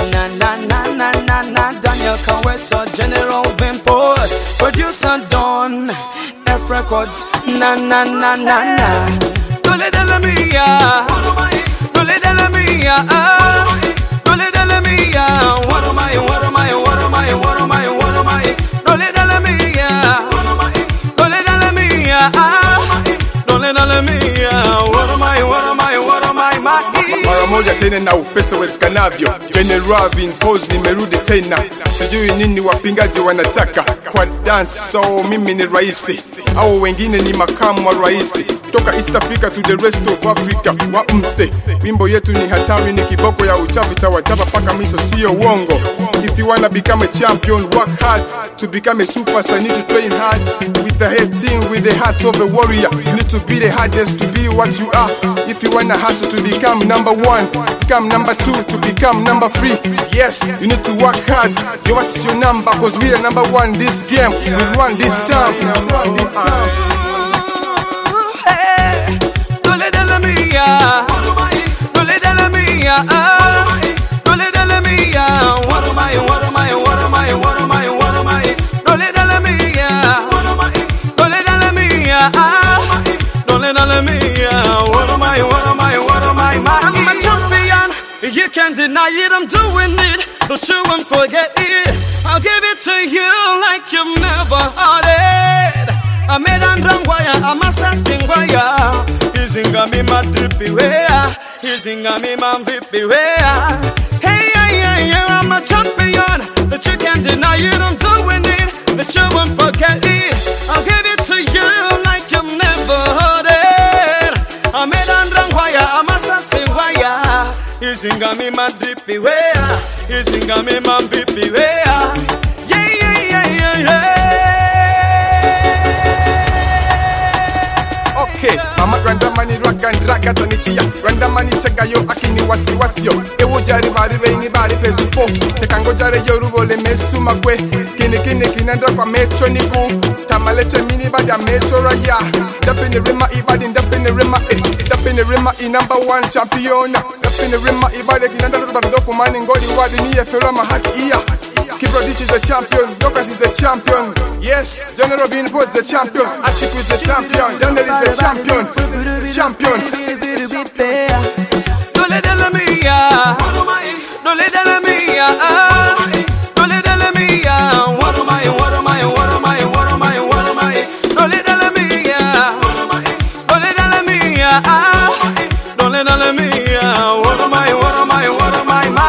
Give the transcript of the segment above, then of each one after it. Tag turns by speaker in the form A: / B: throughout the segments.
A: Na na na na na na. Daniel Kaweso, General Vimpos, producer Don, F Records. Na na na na na. Dole dele mia, dole dele mia, dole dele mia. What am I? What am I? What am I? What am I? What am I? Dole dele mia, dole dele mia, dole dele mia. What am I? What am I? What am I?
B: Mara moja tena na upesa wezekanavyo. General Vimpos nimerudi tena. Sijui nini wapingaji wanataka kwa dance, so mimi ni raisi au wengine ni makamu wa raisi. Toka East Africa to the rest of Africa wa mse. Wimbo yetu ni hatari, ni kiboko ya uchafu, tawachapa paka miso, sio uongo. If you wanna become a champion, work hard. To become a superstar, need to train hard. With the head team, with the heart of a warrior. You need to be the hardest to be what you are. If you wanna hustle to become number one, become number two, to become number three. Yes, you need to work hard. Yo, what's your number? Cause we are number one this game. We run this town.
A: Dole dele mia, dole dele mia, dole dele mia. What am I? What am I? What am I? What am I? What am I? Dole dele mia, dole dele mia, dole dele mia. What am I? What am I? What am I? I'm a champion. You can't deny it. I'm doing it. Don't you won't forget it. I'll give it to you like you've never heard it. I'm a Rangwaya, I'm assassin wire. He's in me my drippy way. He's in me my drippy way. Hey, I'm a champion. That you can't deny it. I'm doing it. That you won't forget it. I'll give it to you like you've never heard it. I'm a Rangwaya, I'm assassin wire. He's in me my drippy way. He's in me my drippy way.
B: Okay, mama grandamani raga tonichia. Grandamani tega yo akini wasi yo. Ewo jari bari vengi bari pezupo. Tekango jare yorubo le mesu magwe. Kini kinanda kwa mecho niku. Tamaleche mini bada mecho raya. Dapini rima ibadi, dapini rima Dapini rima number one champion. Dapini rima ibadi kinanda bardoku mani ngodi wadi niye fela mahaki iya. Kibrodich is the champion, Dokas is the champion. Yes, General Vimpos is the champion. Atiku is the champion. Daniel is the champion. Champion.
A: Dole dele mia, dole dele mia, dole dele mia. What am I? What am I? What am I? What am I? What am I? Dole dele mia, dole dele mia, dole dele mia. What am I? What am I? What am I?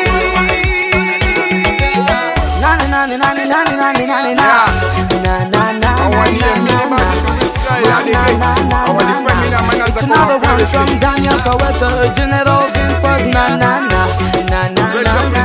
A: It's another one from Daniel Kaweso, General Vimpos. Na na na na na na.